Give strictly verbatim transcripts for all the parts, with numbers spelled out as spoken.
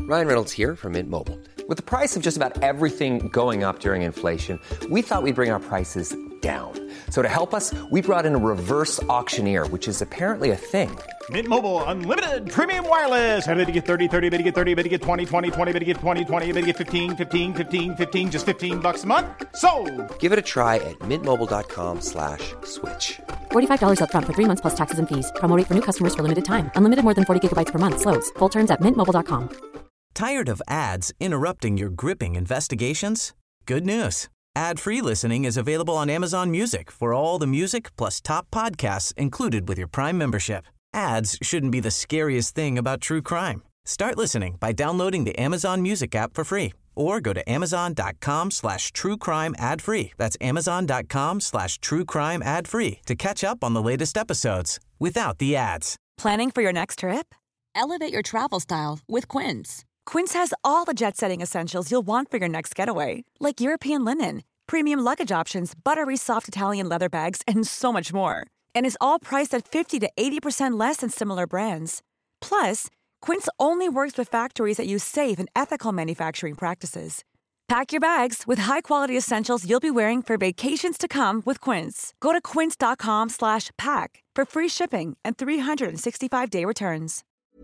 Ryan Reynolds here from Mint Mobile. With the price of just about everything going up during inflation, we thought we'd bring our prices down. So to help us, we brought in a reverse auctioneer, which is apparently a thing. Mint Mobile Unlimited Premium Wireless. How to get thirty, thirty, how to get thirty, how to get twenty, twenty, twenty, how to get twenty, twenty, how to get fifteen, fifteen, fifteen, fifteen, just fifteen bucks a month? Sold! Give it a try at mintmobile.com slash switch. forty-five dollars up front for three months plus taxes and fees. Promo rate for new customers for limited time. Unlimited more than forty gigabytes per month. Slows full terms at mint mobile dot com. Tired of ads interrupting your gripping investigations? Good news. Ad-free listening is available on Amazon Music for all the music plus top podcasts included with your Prime membership. Ads shouldn't be the scariest thing about true crime. Start listening by downloading the Amazon Music app for free or go to amazon.com slash true crime ad free. That's amazon.com slash true crime ad free to catch up on the latest episodes without the ads. Planning for your next trip? Elevate your travel style with Quince. Quince has all the jet-setting essentials you'll want for your next getaway, like European linen, premium luggage options, buttery soft Italian leather bags, and so much more. And is all priced at fifty to eighty percent less than similar brands. Plus, Quince only works with factories that use safe and ethical manufacturing practices. Pack your bags with high-quality essentials you'll be wearing for vacations to come with Quince. Go to quince.com slash pack for free shipping and three sixty-five day returns.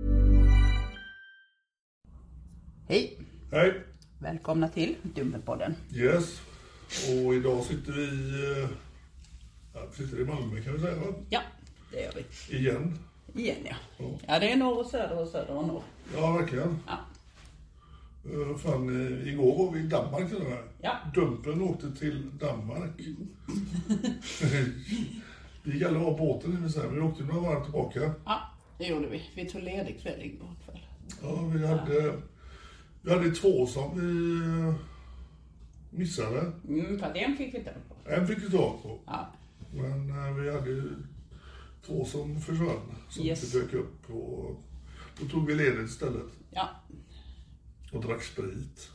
Hej! Hej! Välkomna till Dumpelpodden. Yes, och idag sitter vi, ja, vi sitter i Malmö kan vi säga, va? Ja, det gör vi. Igen? Igen, ja. Ja, ja det är norr och söder och söder och norr. ja verkligen. Ja. Uh, fan, uh, igår var vi i Danmark till och med. Ja. Dumpen åkte till Danmark. Vi gick aldrig av båten, det säga, men vi åkte några varv tillbaka. Ja, det gjorde vi. Vi tog ledig kväll igår kväll. Ja, vi hade, ja. vi hade två som vi uh, missade. Mm, för att en fick vi ta på. En fick vi ta på. Ja. Men uh, vi hade två som försvann, som yes. inte dök upp. Och då tog vi ledigt istället. Ja. Och drack sprit.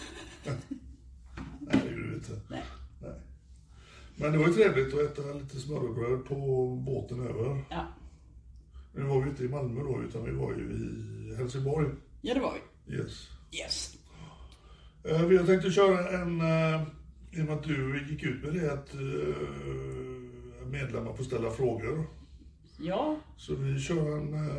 Nej, det gjorde vi inte. Nej. Nej. Men det var ju trevligt att äta lite smörrebröd på båten över. Ja. Nu var vi inte i Malmö då, utan vi var ju i Helsingborg. Ja, det var vi. Yes. Yes. Uh, vi har tänkt att köra en, uh, i och med att du gick ut med det, att uh, medlemmar får ställa frågor. Ja. Så vi kör en uh,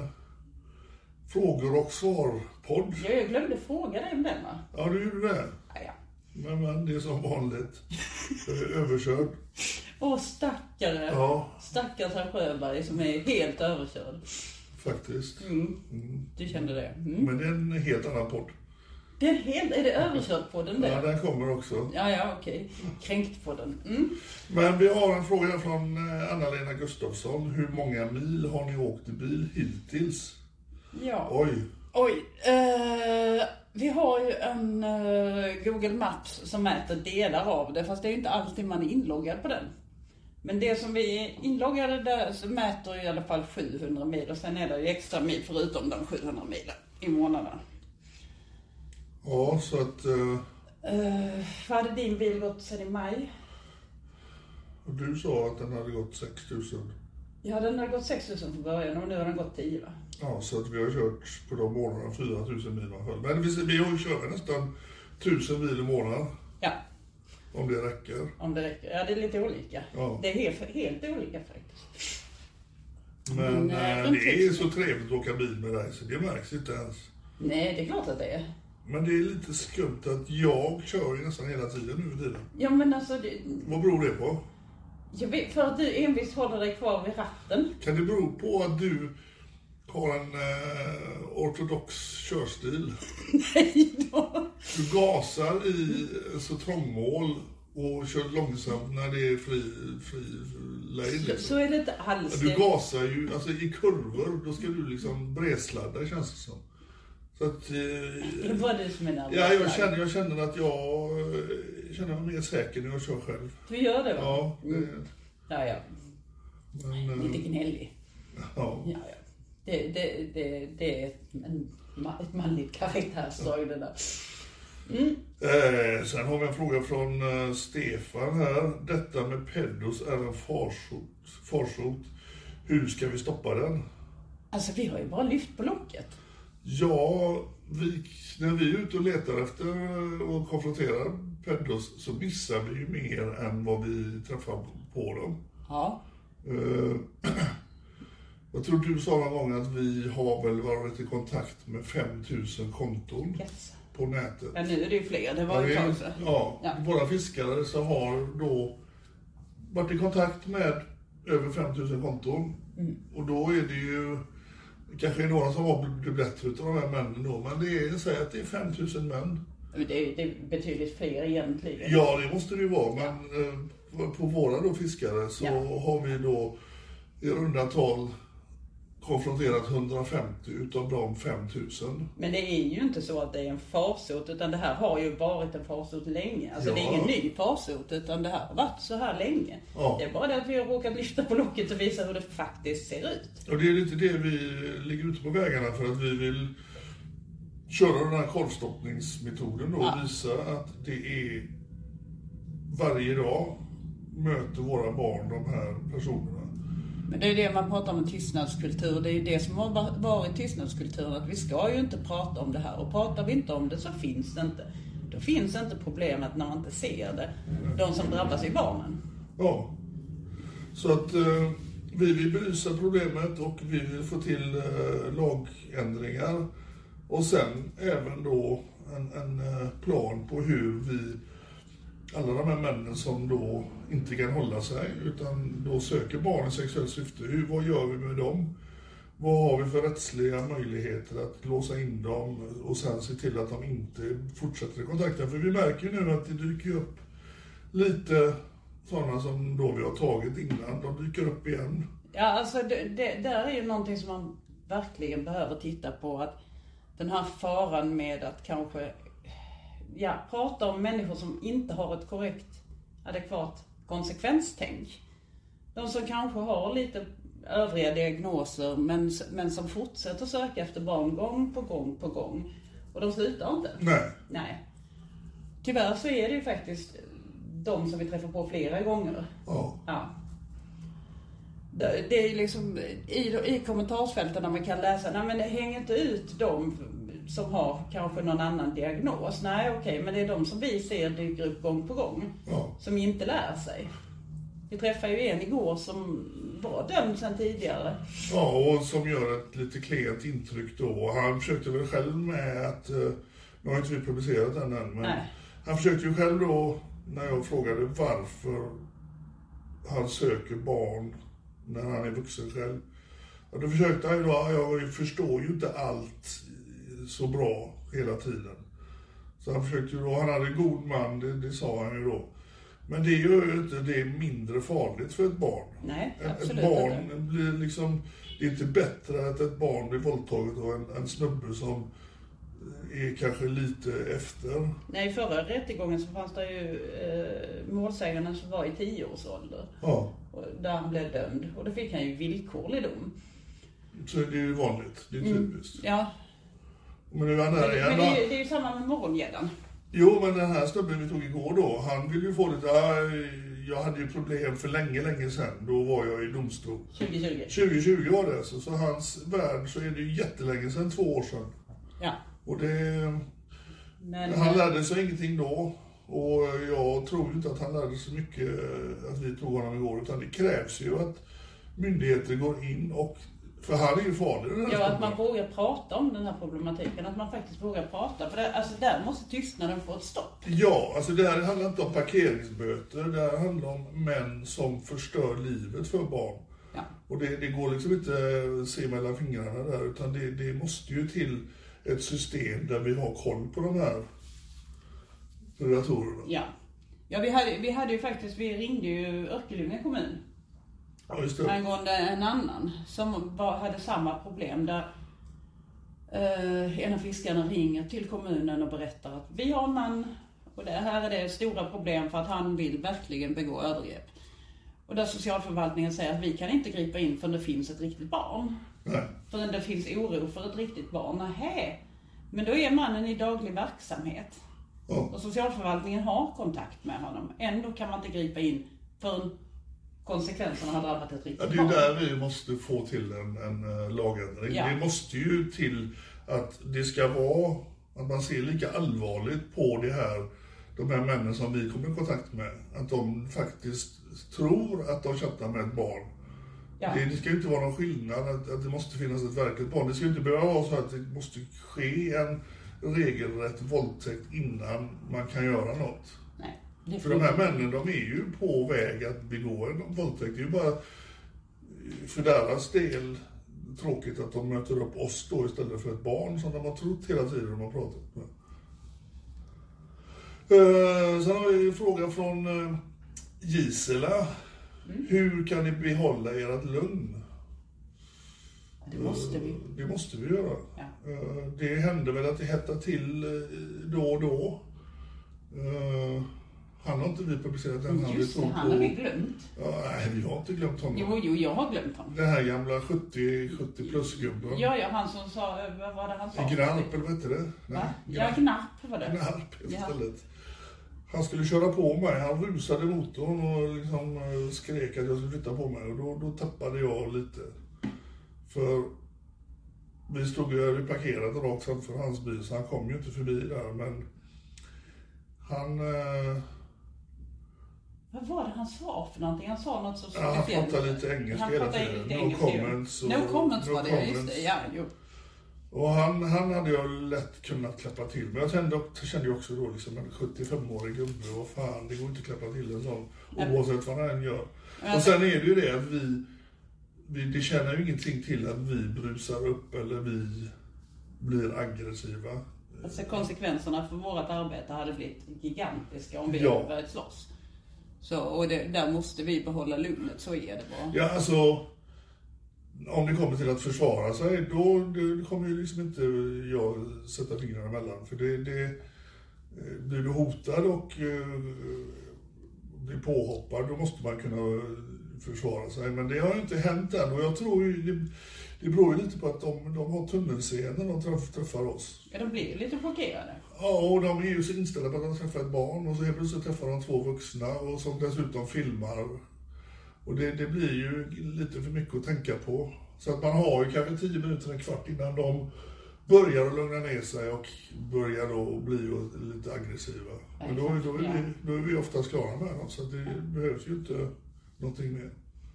frågor och svar-podd. Ja, jag glömde fråga dig om den, va? Ja, du gjorde det. Ja, ja. Men, men det är som vanligt. Överkörd. Åh, stackare. Ja. Stackars herr Sjöberg som är helt överkörd. Faktiskt. Mm. Mm. Du kände det? Mm. Men det är en helt annan podd. Det är, helt, är det överkörd på den där? Ja, den kommer också. Ja, ja, okej. Kränkt på den. Mm. Men vi har en fråga från Anna-Lena Gustafsson. Hur många mil har ni åkt i bil hittills? Ja. Oj. Oj. Uh, vi har ju en uh, Google Maps som mäter delar av det. Fast det är ju inte alltid man är inloggad på den. Men det som vi är inloggade där så mäter i alla fall sjuhundra mil. Och sen är det ju extra mil förutom de sjuhundra milen i månaden. Ja, så att... Uh, uh, vad hade din bil gått sedan i maj? Du sa att den hade gått sex tusen. Ja, den har gått sex tusen från början och nu har den gått tio, va? Ja, så att vi har kört på de månaderna fyra tusen mil. Men vi, vi har ju kört nästan tusen mil i månaden. Ja. Om det räcker. Om det räcker. Ja, det är lite olika. Ja. Det är helt, helt olika faktiskt. Men, Men äh, det är så trevligt att åka bil med dig så det märks inte ens. Nej, det är klart att det är. Men det är lite skumt att jag kör ju nästan hela tiden nu för tiden. Ja, men alltså... Det... Vad beror det på? Jag vet, för att du envist håller dig kvar vid ratten. Kan det bero på att du har en eh, ortodox körstil? Nej då. Du gasar i så trångmål och kör långsamt när det är fri, fri lejd. Så, så är det inte alls. Du gasar ju, alltså i kurvor, då ska du liksom bresladda känns det som. Så att, eh, det var du som är nervös. Ja, jag känner, jag känner att jag känner mig mer säker när jag kör själv. Du gör det, va? Ja. Det, mm. Ja, ja. Men, lite gnällig. Ja. Ja, ja. Det, det, det, det är ett, en, ett manligt karaktärsdrag det där. Mm. Eh, sen har vi en fråga från eh, Stefan här. Detta med pedos är en farsot, farsot. Hur ska vi stoppa den? Alltså vi har ju bara lyft på locket. Ja, vi, när vi är ute och letar efter och konfronterar pedos så missar vi ju mer än vad vi träffar på dem. Ja. Uh, jag tror du sa någon gång att vi har väl varit i kontakt med fem tusen konton yes. på nätet. Ja, nu är det ju fler, det var ju ja, klart. Ja, ja, våra fiskare så har då varit i kontakt med över fem tusen konton. Mm. Och då är det ju kanske några som har blivit bättre utav de här männen då, men det är så att det är fem tusen män. Det är, det är betydligt fler egentligen. Ja, det måste det ju vara, men ja. På våra då fiskare så ja. har vi då i runda tal konfronterat hundrafemtio utav de fem tusen. Men det är ju inte så att det är en farsot, utan det här har ju varit en farsot länge. Alltså ja. Det är ingen ny farsot, utan det här har varit så här länge. Ja. Det är bara det att vi har råkat lyfta på locket och visa hur det faktiskt ser ut. Och det är lite det vi ligger ute på vägarna för att vi vill köra den här korvstoppningsmetoden då och ja. visa att det är varje dag möter våra barn de här personerna. Men det är det man pratar om, tystnadskultur. Det är det som har varit tystnadskulturen. Att vi ska ju inte prata om det här. Och pratar vi inte om det så finns det inte. Då finns inte problemet när man inte ser det. De som drabbas är barnen. Ja. Så att eh, vi vill belysa problemet och vi vill få till eh, lagändringar. Och sen även då en, en eh, plan på hur vi, alla de här männen som då inte kan hålla sig utan då söker barn i sexuellt syfte. Hur, vad gör vi med dem? Vad har vi för rättsliga möjligheter att låsa in dem och sen se till att de inte fortsätter i kontakten? För vi märker ju nu att det dyker upp lite sådana som då vi har tagit innan. De dyker upp igen. Ja, alltså det, det där är ju någonting som man verkligen behöver titta på. Att den här faran med att kanske ja, prata om människor som inte har ett korrekt, adekvat konsekvenstänk. De som kanske har lite övriga diagnoser men, men som fortsätter söka efter barn gång på gång på gång. Och de slutar inte. Nej. Nej. Tyvärr så är det ju faktiskt de som vi träffar på flera gånger. Oh. Ja. Det, det är liksom i, i kommentarsfälten när man kan läsa, nej men det hänger inte ut de som har kanske någon annan diagnos. Nej okej, okay, men det är de som vi ser dyker upp gång på gång. Ja. Som inte lär sig. Vi träffade ju en igår som var dömd sedan tidigare. Ja, och som gör ett lite klent intryck då. Han försökte väl själv med att, nu har inte vi publicerat den än, men nej. Han försökte ju själv då, när jag frågade varför han söker barn när han är vuxen själv. Och då försökte han ju då, jag förstår ju inte allt så bra hela tiden. Så han försökte ju då, han hade en god man, det, det sa han ju då. Men det gör ju inte det är mindre farligt för ett barn. Nej, absolut ett barn inte. Blir liksom, det är inte bättre att ett barn blir våldtaget av en, en snubbe som är kanske lite efter. Nej, i förra rättegången så fanns det ju eh, målsäganden som var i tio års ålder. Ja. Och där han blev dömd. Och då fick han ju villkorlig dom. Så det är ju vanligt, det är typiskt. Mm, ja. Men, nu är han här men, igen, men det, är, det är ju samma med morgongäddan. Jo, men den här snubben vi tog igår då, han ville ju få lite, jag hade ju problem för länge, länge sedan. Då var jag i domstol. tjugo tjugo tjugo tjugo var det, så, så hans värld så är det ju jättelänge sedan, två år sedan. Ja. Och det, men, han lärde sig ingenting då. Och jag tror inte att han lärde sig mycket att vi tog honom igår, utan det krävs ju att myndigheter går in och, för han är ju farlig. Ja, att man vågar prata om den här problematiken, att man faktiskt vågar prata, för det, alltså där måste tystnaden få ett stopp. Ja, alltså det här handlar inte om parkeringsböter, det här handlar om män som förstör livet för barn. Ja. Och det, det går liksom inte att se mellan fingrarna där, utan det, det måste ju till ett system där vi har koll på de här predatorerna. Ja, ja vi, hade, vi hade ju faktiskt, vi ringde ju Örkelljunga kommun. Ja, just det. Angående en annan som var, hade samma problem där eh, en av fiskarna ringer till kommunen och berättar att vi har en man och det här är det stora problem för att han vill verkligen begå övergrepp. Och där socialförvaltningen säger att vi kan inte gripa in för det finns ett riktigt barn. Nej. För det finns oro för ett riktigt barn. Nähä. Men då är mannen i daglig verksamhet. Oh. Och socialförvaltningen har kontakt med honom. Ändå kan man inte gripa in för konsekvenserna har drabbat ett riktigt barn. Ja, det är ju där vi måste få till en, en uh, lagändring. Ja. Det måste ju till att det ska vara, att man ser lika allvarligt på det här, de här männen som vi kommer i kontakt med, att de faktiskt tror att de chattar med ett barn. Ja. Det, det ska ju inte vara någon skillnad att, att det måste finnas ett verkligt barn. Det ska ju inte behöva vara så att det måste ske en regelrätt våldtäkt innan man kan göra något. Nej, för de här männen, de är ju på väg att begå en våldtäkt. Det är ju bara för deras del tråkigt att de möter upp oss då istället för ett barn som de har trott hela tiden de har pratat med. Uh, sen har vi en fråga från uh, Gisela. Mm. Hur kan ni behålla ert lugn? Det måste vi. Uh, det måste vi göra. Ja. Uh, det händer väl att det hettar till uh, då och då. Uh, Han har inte vi publicerat den. Han, Just det, han har vi glömt. Ja, nej, vi har inte glömt honom. Jo, jo, jag har glömt honom. Den här gamla sjuttio plus gubben. Ja, ja, han som sa, vad var det han sa? Gnarp, eller vad heter det? Nej, Va? Ja, Gnarp var det. Gnarp istället. Ja. Han skulle köra på mig, han rusade motorn och liksom skrek att jag skulle flytta på mig. Och då, då tappade jag lite. För vi stod ju parkerat rakt framför hans bil, så han kom ju inte förbi där. Men han... Eh, Vad var det han sa för någonting? Han sa något så... Ja, han pratade lite engelska hela tiden. No comments. Och, no comments var det, just det. Ja, jo. Och han, han hade jag lätt kunnat klappa till. Men jag kände, kände också då liksom en sjuttiofem-årig gubbe. Och fan, det går inte att klappa till en sån. Oavsett vad han än gör. Och sen är det ju det att vi... vi det känner ju ingenting till att vi brusar upp eller vi blir aggressiva. Alltså konsekvenserna för vårt arbete hade blivit gigantiska om vi ja. hade varit slåss. Så, och det, där måste vi behålla lugnet, så är det bara. Ja, alltså, om det kommer till att försvara sig, då det kommer ju liksom inte jag sätta fingrarna emellan. För det, det blir du hotad och uh, blir påhoppad, då måste man kunna försvara sig. Men det har ju inte hänt än, och jag tror ju, det, det beror ju lite på att de, de har tunnelseende när de träff, träffar oss. Ja, de blir ju lite chockerade. Ja, och de är ju så inställda på att de träffar ett barn, och så helt plötsligt träffar de två vuxna och som dessutom filmar. Och det, det blir ju lite för mycket att tänka på. Så att man har ju kanske tio minuter, en kvart innan de börjar att lugna ner sig och börjar då bli lite aggressiva. Men då, då, är vi, då är vi oftast klara med dem, så att det ja. behövs ju inte någonting mer.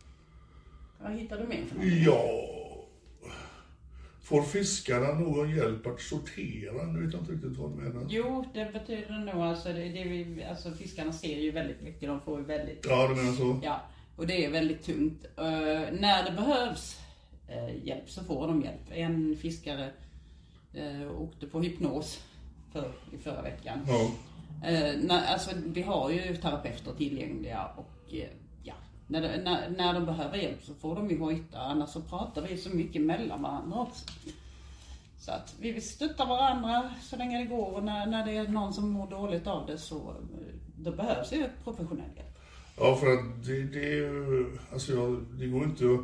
Vad hittar du med för någonting? Ja... Får fiskarna någon hjälp att sortera? Nu vet jag inte riktigt vad du menar. Jo, det betyder nog alltså, det, det vi, alltså fiskarna ser ju väldigt mycket, de får ju väldigt... Ja, du menar så. Ja, och det är väldigt tungt. Uh, när det behövs uh, hjälp så får de hjälp. En fiskare uh, åkte på hypnos för, i förra veckan. Ja. Uh, när, alltså, vi har ju terapeuter tillgängliga och... Uh, När, de, när, när de behöver hjälp så får de ju hojta, annars så pratar vi så mycket mellan varandra också. Så att vi vill stötta varandra så länge det går, och när, när det är någon som mår dåligt av det så då behövs ju professionell hjälp. Ja, för att det, det är ju, alltså jag, det går inte att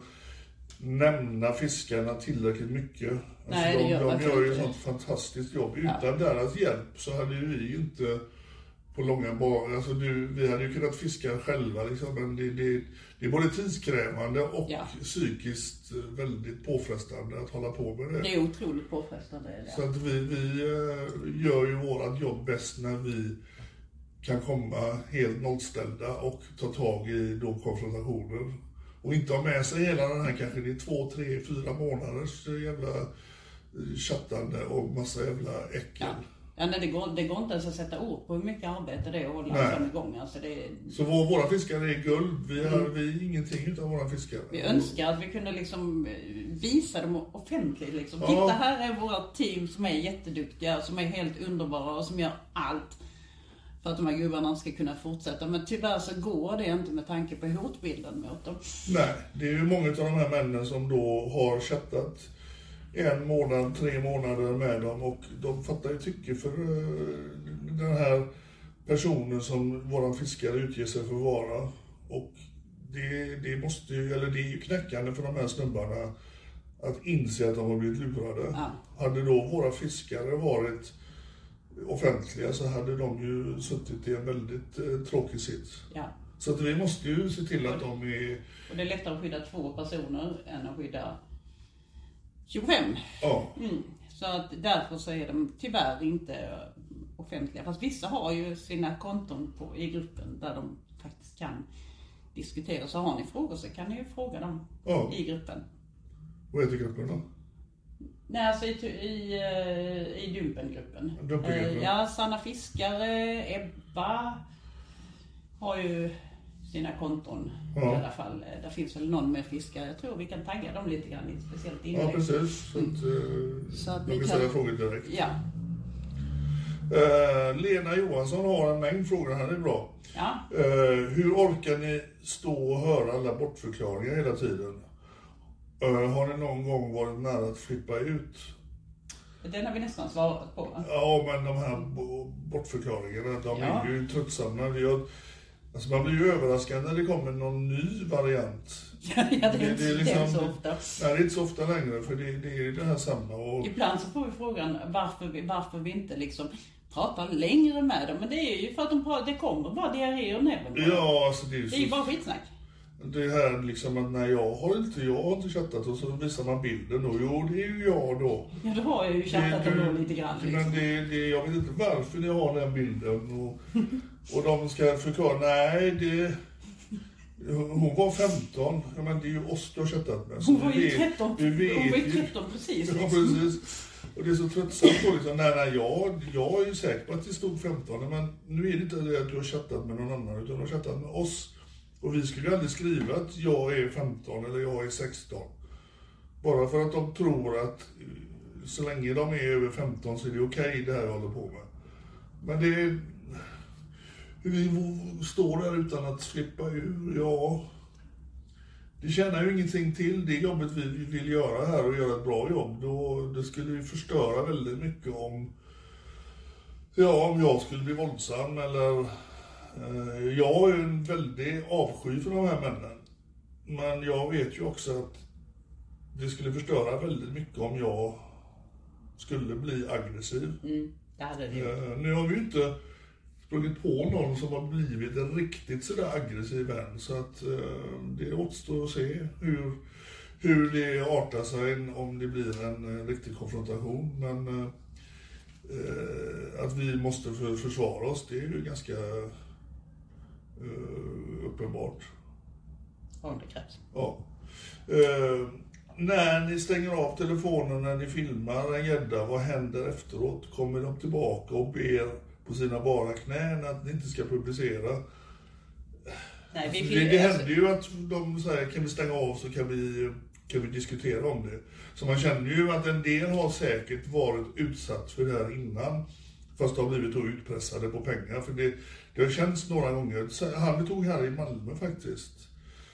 nämna fiskarna tillräckligt mycket. Alltså Nej, de, det gör de gör ju ett inte. sånt fantastiskt jobb. Utan Ja. deras hjälp så hade ju vi inte på långa banor, alltså du, vi hade ju kunnat fiska själva liksom, men det, det, det är både tidskrävande och Ja. psykiskt väldigt påfrestande att hålla på med det. Det är otroligt påfrestande. Det. Så att vi, vi gör ju vårat jobb bäst när vi kan komma helt nollställda och ta tag i de konfrontationer. Och inte ha med sig hela den här, kanske det är två, tre, fyra månaders jävla chattande och massa jävla äckel. Ja. Ja, nej, det, går, det går inte ens att sätta ord på hur mycket arbete det är att hålla dem igång. Alltså det... Så vår, våra fiskare är guld. Vi har mm. vi är ingenting utan våra fiskare. Vi önskar att vi kunde liksom visa dem offentligt. Liksom. Ja. Titta, här är våra team som är jätteduktiga, som är helt underbara och som gör allt för att de här gubbarna ska kunna fortsätta. Men tyvärr så går det inte med tanke på hotbilden mot dem. Nej, det är ju många av de här männen som då har chattat en månad, tre månader med dem, och de fattar ju tycke för den här personen som våran fiskare utger sig för att vara. Och det, det måste ju, eller det är ju knäckande för de här snubbarna att inse att de har blivit lurade. Ja. Hade då våra fiskare varit offentliga så hade de ju suttit i en väldigt eh, tråkig sits. Ja. Så att vi måste ju se till att de är... Och det är lättare att skydda två personer än att skydda tjugofem. Ja. Mm. Så att därför så är de tyvärr inte offentliga. Fast vissa har ju sina konton på, i gruppen där de faktiskt kan diskutera. Så har ni frågor så kan ni ju fråga dem ja. i gruppen. Vad heter gruppen då? Nej, alltså i, i, i Dumpengruppen. Dumpengruppen. Ja, Sanna Fiskare, Ebba har ju sina konton ja. i alla fall. Där finns väl någon med fiskare. Jag tror vi kan tagga dem lite grann i ett speciellt inlägg. Ja, precis. Så att, mm. så att de kan ställa frågor direkt. Ja. Uh, Lena Johansson har en mängd frågor här, det är bra. Ja. Uh, hur orkar ni stå och höra alla bortförklaringar hela tiden? Uh, har ni någon gång varit nära att flippa ut? Den har vi nästan svarat på. Ja, men de här bortförklaringarna, de ja. är ju tröttsamma. Vi har, alltså man blir ju överraskad när det kommer någon ny variant. Ja, det är, det, det är, liksom, det är så ofta. Nej, det är inte så ofta längre, för det, det är det här samma. Och... Ibland så får vi frågan varför vi, varför vi inte liksom pratar längre med dem. Men det är ju för att de pratar, det kommer bara diarré och näven. Ja, alltså det är ju så... Det är ju bara skitsnack. Det här liksom att nej, jag har inte, jag har inte chattat och så visar man bilden och jo, det är ju jag då. Ja, du har ju chattat det, då lite grann. Liksom. Men det, det, jag vet inte varför ni har den bilden och, och de ska förklara, nej det... Hon var femton, ja, men det är ju oss du har chattat med. Så hon var ju tretton, hon var ju tretton precis. Liksom. Ja, precis. Och det är så tröttsamt på liksom, nej, nej, jag, jag är ju säker på att det stod femton, men nu är det inte det att du har chattat med någon annan, utan du har chattat med oss. Och vi skulle ju aldrig skriva att jag är femton eller jag är sexton. Bara för att de tror att så länge de är över femton så är det okej okay, det här jag håller på med. Men det är... Vi står där utan att flippa ur, ja. Det tjänar ju ingenting till det jobbet vi vill göra här och göra ett bra jobb. Då, det skulle ju förstöra väldigt mycket om, ja, om jag skulle bli våldsam eller... Eh, jag har ju en väldigt avsky för de här männen. Men jag vet ju också att det skulle förstöra väldigt mycket om jag skulle bli aggressiv. Mm, det hade det gjort. Eh, nu har vi ju inte... sprungit på någon som har blivit en riktigt sådär aggressiv än. Så att eh, det återstår att se hur, hur det artar sig om det blir en, en riktig konfrontation. Men eh, att vi måste för, försvara oss, det är ju ganska eh, uppenbart. Om det krävs. Ja. Eh, när ni stänger av telefonen när ni filmar en gädda, vad händer efteråt? Kommer de tillbaka och ber på sina bara knän att ni inte ska publicera? Nej, vi alltså, det, det händer ju att de säger, kan vi stänga av så kan vi, kan vi diskutera om det. Så man känner ju att en del har säkert varit utsatt för det här innan. Fast de har blivit utpressade på pengar. För det, det har känts några gånger. Han vi tog här i Malmö faktiskt.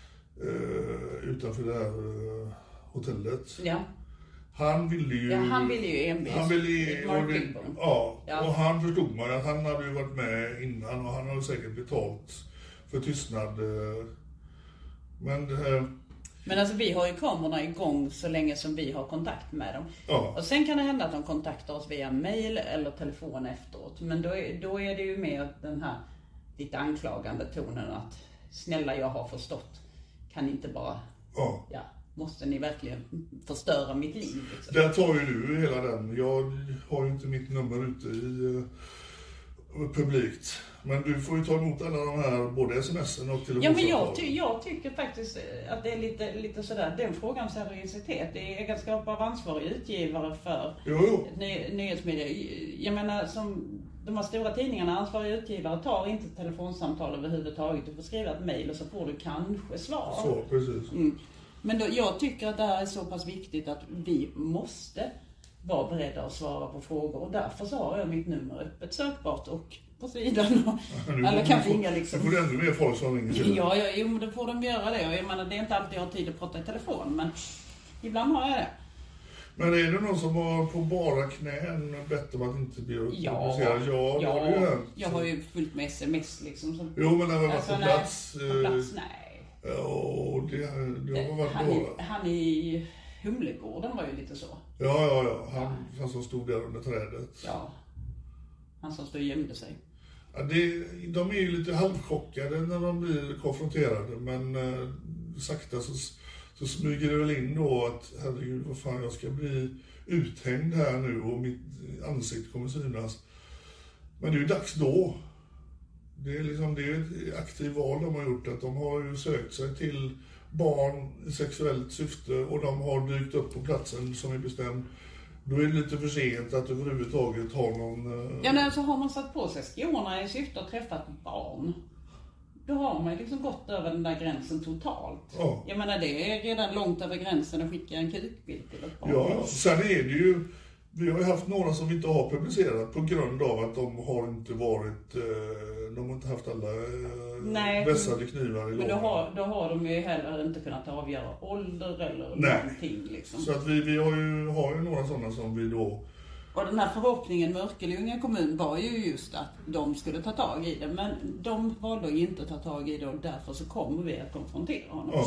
Uh, utanför det här uh, hotellet. Ja. Han ville ju... Ja, han ville ju envis. Han ville, och det, ja, ja, och han förstod man att han hade ju varit med innan och han hade säkert betalt för tystnad. Men det här... Men alltså vi har ju kamerorna igång så länge som vi har kontakt med dem. Ja. Och sen kan det hända att de kontaktar oss via mail eller telefon efteråt. Men då är, då är det ju med den här lite anklagande tonen att snälla, jag har förstått. Kan inte bara... Ja. Ja. Måste ni verkligen förstöra mitt liv? Liksom. Där tar ju du hela den. Jag har ju inte mitt nummer ute i uh, publikt. Men du får ju ta emot alla de här, både sms'en och telefonsamtal. Ja, men jag, ty- jag tycker faktiskt att det är lite, lite sådär, den frågan seriositet. Det är egenskap av ansvarig utgivare för jo, jo. Ny- nyhetsmedia. Jag menar, som de här stora tidningarna, ansvariga utgivare tar inte telefonsamtal överhuvudtaget. Du får skriva ett mejl och så får du kanske svar. Så, precis. Mm. Men då, jag tycker att det här är så pass viktigt att vi måste vara beredda att svara på frågor. Och därför så har jag mitt nummer öppet sökbart och på sidan. Och ja, alla kan ringa liksom. Nu får du ännu mer folk som ringer till. Ja, ja, jo, men då får de göra det. Och jag menar, det är inte alltid jag har tid att prata i telefon. Men ibland har jag det. Men är det någon som har på bara knän bett om att inte bli ja, ja, ja, ja, det har ju jag har ju fullt med sms liksom. Som, jo, men när man var alltså, på plats... Nej, på plats, nej. Ja, det, det har varit han, några. Han i Humlegården var ju lite så. Ja, ja, ja. Han, ja. han som stod där under trädet. Ja. Han som stod och gömde sig. Ja, det, de är ju lite halvchockade när de blir konfronterade. Men eh, sakta så, så smyger det väl in då att herregud, vad fan, jag ska bli uthängd här nu och mitt ansikte kommer synas. Men det är ju dags då. Det är liksom, det är ett aktivt val de har gjort, att de har ju sökt sig till barn i sexuellt syfte och de har dykt upp på platsen som är bestämd. Då är det lite för sent att överhuvudtaget ha någon... Uh... Ja, nej, så har man satt på sig skorna i syfte att träffa ett barn. Då har man liksom gått över den där gränsen totalt. Ja. Jag menar, det är redan långt över gränsen att skicka en kukbild till ett barn. Ja, sen är det ju... Vi har ju haft några som vi inte har publicerat på grund av att de har inte varit... De har inte haft alla vässade knivar i lådan. Men då har, då har de ju heller inte kunnat avgöra ålder eller Nej. någonting liksom. Så att vi, vi har, ju, har ju några sådana som vi då... Och den här förhoppningen med Örkelljunga kommun var ju just att de skulle ta tag i det. Men de valde inte att ta tag i det och därför så kommer vi att konfrontera honom. Ja.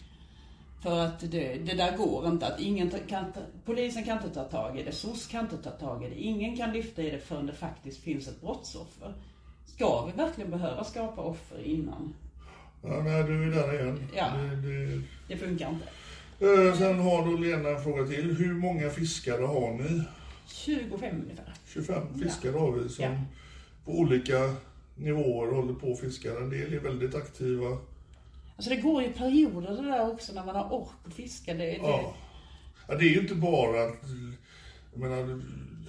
För att det, det där går inte. Att ingen kan, polisen kan inte ta tag i det. S O S kan inte ta tag i det. Ingen kan lyfta i det förrän det faktiskt finns ett brottsoffer. Ska vi verkligen behöva skapa offer innan? Ja, nej, du är där igen. Ja, det, det... det funkar inte. Eh, sen har då Lena en fråga till. Hur många fiskare har ni? tjugofem ungefär. tjugofem fiskare ja. har vi som ja. på olika nivåer håller på och fiskar. En del är väldigt aktiva. Alltså det går ju perioder det där också när man har ork att fiska. Det, det... Ja. Ja, det är ju inte bara att, jag menar,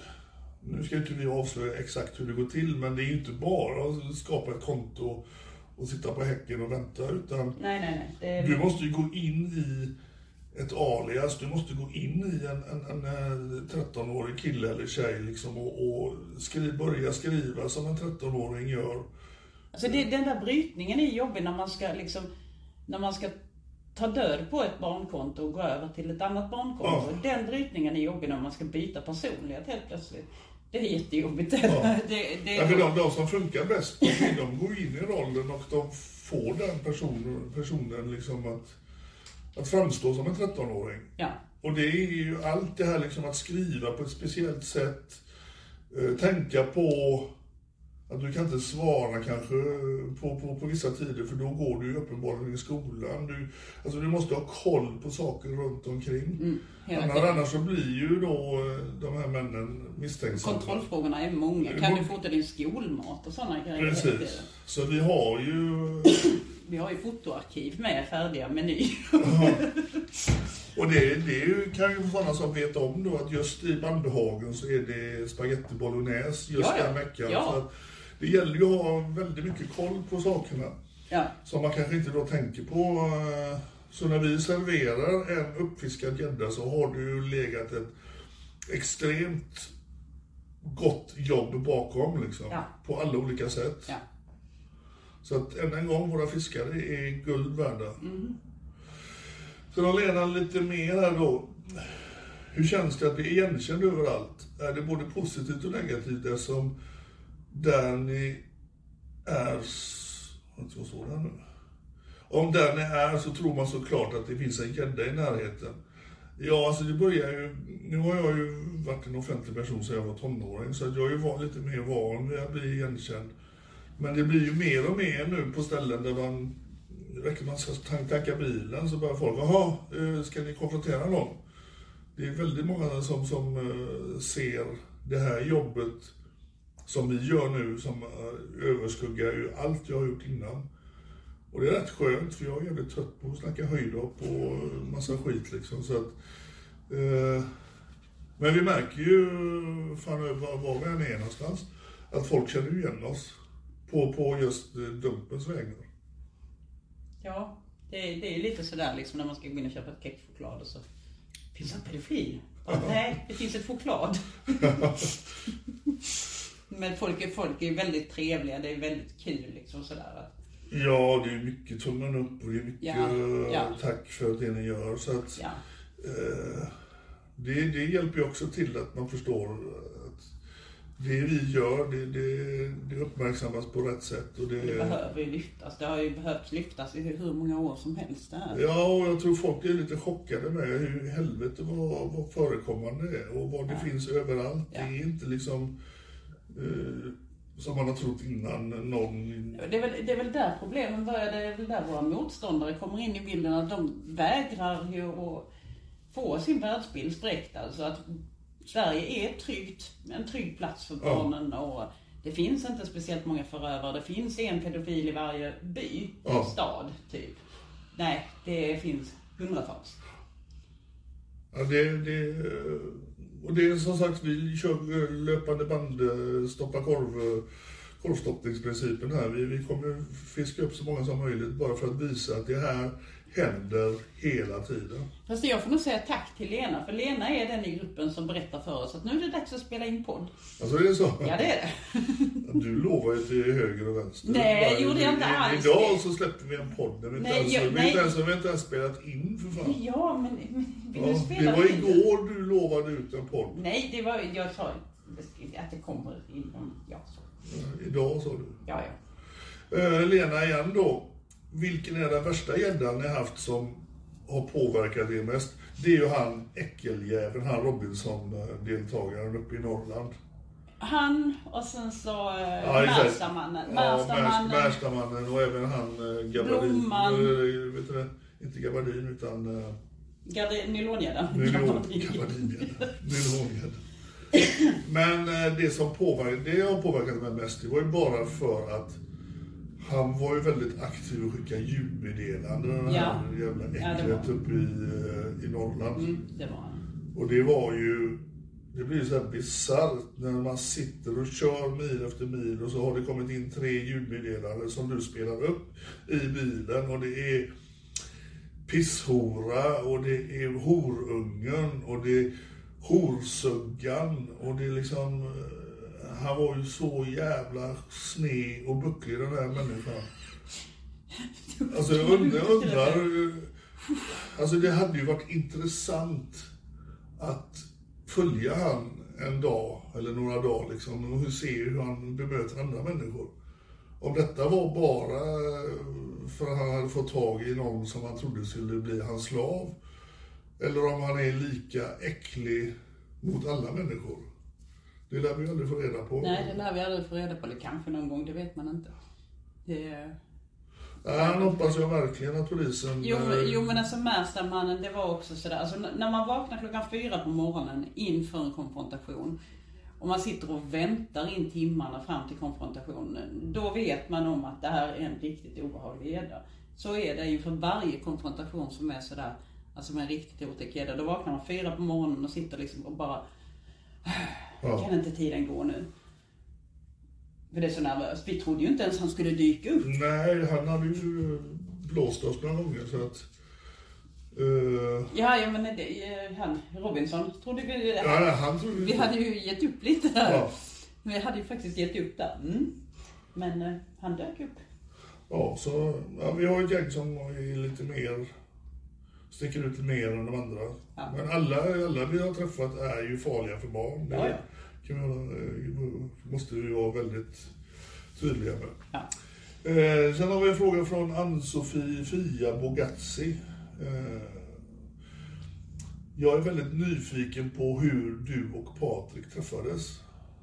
nu ska inte vi avslöja exakt hur det går till, men det är ju inte bara att skapa ett konto och sitta på häcken och vänta, utan nej, nej, nej. Det... du måste ju gå in i ett alias, du måste gå in i en, en, en trettonårig kille eller tjej liksom och, och skri, börja skriva som en trettonåring gör. Alltså det, den där brytningen är jobbig när man ska liksom, när man ska ta död på ett barnkonto och gå över till ett annat barnkonto. Ja. Den brytningen är jobbig när man ska byta personlighet helt plötsligt. Det är jättejobbigt. Ja. det, det ja, för de, de som funkar bäst, de går in i rollen och de får den personen, personen liksom att, att framstå som en trettonåring. Ja. Och det är ju allt det här liksom att skriva på ett speciellt sätt, eh, tänka på att du kan inte svara kanske på, på, på vissa tider, för då går du uppenbarligen i skolan. Du, alltså du måste ha koll på saker runt omkring. Mm, annars, annars så blir ju då de här männen misstänksamma. Kontrollfrågorna är många. Kan du fota din skolmat och sådana grejer? Precis. Så vi har ju... vi har ju fotoarkiv med färdiga menyer. Ja. Och det, det kan ju sådana som vet om då att just i Bandehagen så är det spaghetti bolognese just ja, ja. den veckan. Ja. Så att det gäller ju att ha väldigt mycket koll på sakerna. Ja. Som man kanske inte då tänker på. Så när vi serverar en uppfiskad gädda så har det ju legat ett extremt gott jobb bakom liksom. Ja. På alla olika sätt. Ja. Så att än en gång, våra fiskare är guld värda. Mm. Så då Lena lite mer här då. Hur känns det att bli igenkänd överallt? Är det både positivt och negativt det som där ni är, vad står det nu? Om där ni är så tror man såklart att det finns en gädda i närheten. Ja, alltså det börjar ju, nu har jag ju varit en offentlig person sedan jag var tonåring, så att jag har ju varit lite mer van vid att bli igenkänd. Men det blir ju mer och mer nu på ställen där man, räcker man ska tanka bilen så börjar folk, jaha, ska ni konfrontera någon? Det är väldigt många som, som ser det här jobbet som vi gör nu som överskuggar ju allt jag har gjort innan. Och det är rätt skönt, för jag är jävligt trött på att snacka höjdhopp och massa skit liksom. Så att, eh, men vi märker ju fan var, var vi än är någonstans att folk känner igen oss på, på just eh, Dumpens vägnar. Ja, det, det är lite sådär liksom när man ska gå in och köpa ett kexchoklad och så finns det pedofil. Ja. Nej, det finns ett choklad. Men folk är, folk är väldigt trevliga, det är väldigt kul liksom sådär att... Ja, det är mycket tummen upp och det är mycket ja, ja. tack för det ni gör. Så att, ja. eh, det, det hjälper ju också till att man förstår att det vi gör, det, det, det uppmärksammas på rätt sätt. Och det, det behöver ju lyftas, det har ju behövt lyftas i hur många år som helst det här. Ja, och jag tror folk är lite chockade med hur helvete vad, vad förekommande är och vad det ja. finns överallt. Ja. Det är inte liksom... Eh, som man har trott innan någon... Det är väl, det är väl där problemen börjar, det är väl där våra motståndare kommer in i bilden, att de vägrar ju att få sin världsbild spräckt. Alltså att Sverige är tryggt, en trygg plats för barnen, ja. Och det finns inte speciellt många förövare, det finns en pedofil i varje by, ja. Stad typ. Nej, det finns hundratals. Ja, det, det, och det är som sagt, vi kör löpande band, stoppa korv, korvstoppningsprincipen här. Vi, vi kommer fiska upp så många som möjligt bara för att visa att det här händer hela tiden. Fast jag får nog säga tack till Lena, för Lena är den i gruppen som berättar för oss att nu är det dags att spela in podd. Alltså är det så? Ja, det är det. Du lovar ju till höger och vänster. Nej, bara, gjorde jag inte alls. Idag så släpper vi en podd. Vi nej, inte jag, ens, nej. Vi, inte ens, vi har inte ens spelat in för fan. Ja, men, men vill ja, du spela det var in? igår du lovade ut en podd. Nej, det var, jag sa att det kommer inom, ja så. Ja, idag sa du. Ja, ja. Uh, Lena igen då. Vilken är den värsta gäddan ni haft som har påverkat det mest? Det är ju han äckeljäveln, han Robinson-deltagaren uppe i Norrland. Han och sen så ja, Märstamannen. Ja, Märstamannen och även han Gabardin. Blomman. Äh, vet du det? Inte Gabardin utan... Äh, Nylongäddan. Nylongäddan. Men äh, det som påverkat, det har påverkat mig mest, det var ju bara för att han var ju väldigt aktiv och skickade ljudmeddelanden, den ja. här jävla äcklet ja, uppe i, i Norrland. Mm, det var han. Och det var ju, det blir så här bisarrt när man sitter och kör mil efter mil och så har det kommit in tre ljudmeddelanden som du spelar upp i bilen, och det är pisshora och det är horungen och det är horsuggan och det är liksom... Han var ju så jävla sned och bucklig, den här människan. Alltså jag undrar, jag undrar... Alltså det hade ju varit intressant att följa han en dag eller några dagar liksom, och se hur han bemöter andra människor. Om detta var bara för att han hade fått tag i någon som han trodde skulle bli hans slav, eller om han är lika äcklig mot alla människor. Det lär vi aldrig få reda på. Nej, det lär vi aldrig få reda på. Det kanske någon gång, det vet man inte. Det... Ja, han hoppas jag verkligen att polisen... Jo, men, jo, men alltså Märstamannen, det var också sådär. Alltså när man vaknar klockan fyra på morgonen inför en konfrontation och man sitter och väntar in timmarna fram till konfrontationen, då vet man om att det här är en riktigt obehaglig gädda. Så är det ju för varje konfrontation som är sådär, alltså med en riktigt otäck gädda. Då vaknar man fyra på morgonen och sitter liksom och bara... Ja. Kan inte tiden gå nu? För det är så nervöst. Vi trodde ju inte ens han skulle dyka upp. Nej, han hade ju blåst oss några gånger så att... Uh... Ja, ja, men det, han, Robinson, trodde vi... Ja, nej, han trodde vi hade ju gett upp lite där. Ja. Vi hade ju faktiskt gett upp där. Mm. Men uh, han dök upp. Ja, så ja, vi har ett gäng som är lite mer... sticker ut mer än de andra. Ja. Men alla, alla vi har träffat är ju farliga för barn. Det ja, ja. Kan vi, måste vi vara väldigt tydliga med. Ja. Eh, sen har vi en fråga från Ann-Sofie Fia Bogazzi. Eh, jag är väldigt nyfiken på hur du och Patrik träffades.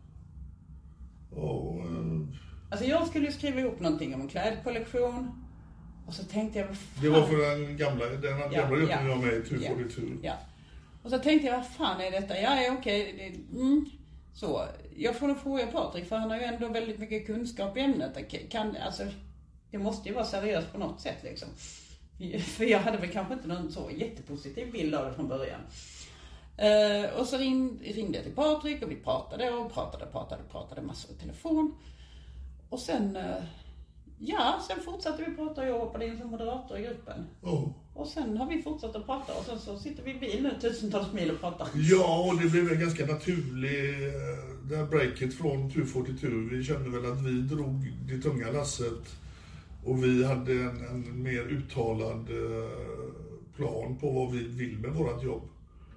Och, eh, alltså jag skulle skriva ihop någonting om en klädkollektion. Och så tänkte jag... Det var för den gamla, den ja, gamla gruppen ja, jag var med i Tur ja, for the Tur. Ja. Och så tänkte jag, vad fan är detta? Ja, ja okej. Det, mm. Så, jag får nog fråga Patrik, för han har ju ändå väldigt mycket kunskap i ämnet. Kan, alltså, det måste ju vara seriöst på något sätt liksom. För jag hade väl kanske inte någon så jättepositiv bild av det från början. Uh, och så ring, ringde jag till Patrik och vi pratade och pratade, pratade, pratade massor i telefon. Och sen... Uh, Ja, sen fortsatte vi prata och jag hoppade in som moderator i gruppen. Oh. Och sen har vi fortsatt att prata och sen så sitter vi i bil nu tusentals mil och pratar. Ja, och det blev en ganska naturlig, det här breaket från Tur for the Tur. Vi kände väl att vi drog det tunga lasset och vi hade en, en mer uttalad plan på vad vi vill med vårt jobb.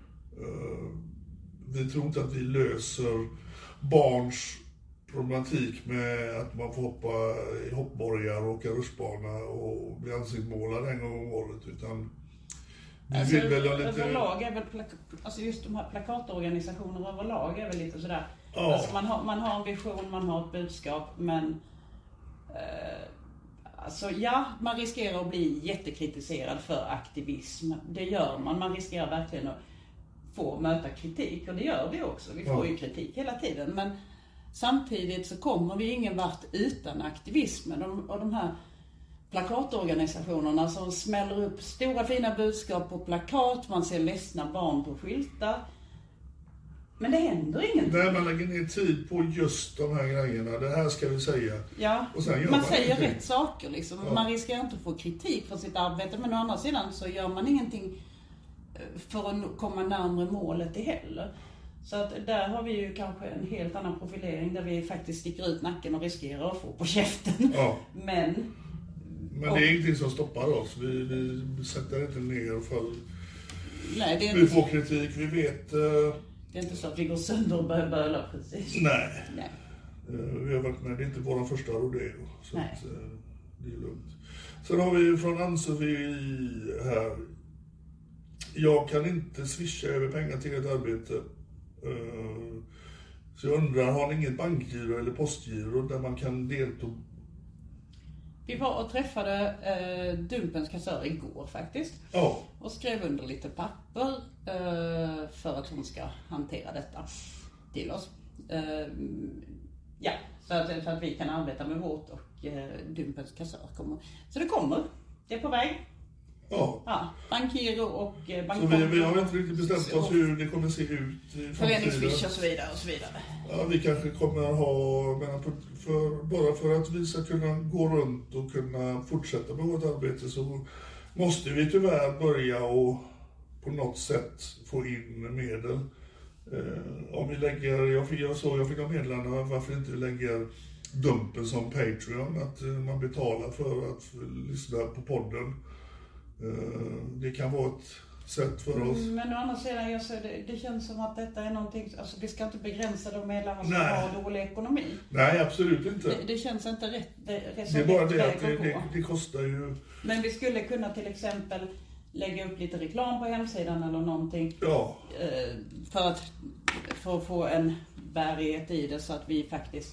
Vi tror inte att vi löser barns problematik med att man får hoppa i hoppborgar och åka rutschbana och bli ansiktsmålad en gång om året, utan vi alltså, vill väl ha lite... överlag är väl plak- alltså just de här plakatorganisationerna överlag är väl lite sådär, Ja. Alltså man, har, man har en vision, man har ett budskap, men eh, alltså ja, man riskerar att bli jättekritiserad för aktivism. Det gör man, man riskerar verkligen att få möta kritik, och det gör vi också. Vi får ja. ju kritik hela tiden, men samtidigt så kommer vi ingen vart utan aktivismen. Och, och de här plakatorganisationerna som smäller upp stora fina budskap på plakat, man ser ledsna barn på skyltar. Men det händer ingenting. Nej, man lägger ner tid på just de här grejerna. Det här ska vi säga. Ja, och sen man, man säger ingenting. rätt saker liksom. Ja. Man riskerar inte att få kritik för sitt arbete, men å andra sidan så gör man ingenting för att komma närmare målet i heller. Så att där har vi ju kanske en helt annan profilering där vi faktiskt sticker ut nacken och riskerar att få på käften. Ja. Men Men det är ingenting som stoppar oss. Vi, vi sätter inte ner för nej, det är vi inte... får kritik. Vi vet... Uh... Det är inte så att vi går sönder och börjar böla precis. Nej. Nej. Uh, vi har varit med. Det är inte vår första rodeo. Så nej. Att, uh, det är lugnt. Sen har vi från Ann-Sofie här. Jag kan inte swisha över pengar till ett arbete. Uh, så jag undrar, har ni inget bankgiro eller postgiro där man kan delta? Vi var och träffade eh, Dumpens kassör igår faktiskt. Ja. Och skrev under lite papper eh, för att hon ska hantera detta till oss. Eh, ja, så att, så att vi kan arbeta med vårt och eh, Dumpens kassör kommer. Så det kommer. Det är på väg. Ja. Ja, bankgiro och eh, bankkonto. Så vi, vi har inte riktigt bestämt oss hur det kommer se ut. Föreningsfisch och så vidare och så vidare. Ja, vi kanske kommer ha, men för, bara för att vi ska kunna gå runt och kunna fortsätta med vårt arbete så måste vi tyvärr börja och på något sätt få in medel. Eh, om vi lägger, jag, jag såg, jag fick av medlarna varför inte vi lägger Dumpen som Patreon, att man betalar för att lyssna på podden. Eh, det kan vara ett sätt för oss. Mm, men å andra sidan, jag säger, det, det känns som att detta är någonting, alltså vi ska inte begränsa de medlemmar som Nej. har dålig ekonomi. Nej, absolut inte. Det, det känns inte rätt. Det, det är bara det att det, det, det, det kostar ju... Men vi skulle kunna till exempel lägga upp lite reklam på hemsidan eller någonting. Ja. Eh, för att för att få en bärighet i det så att vi faktiskt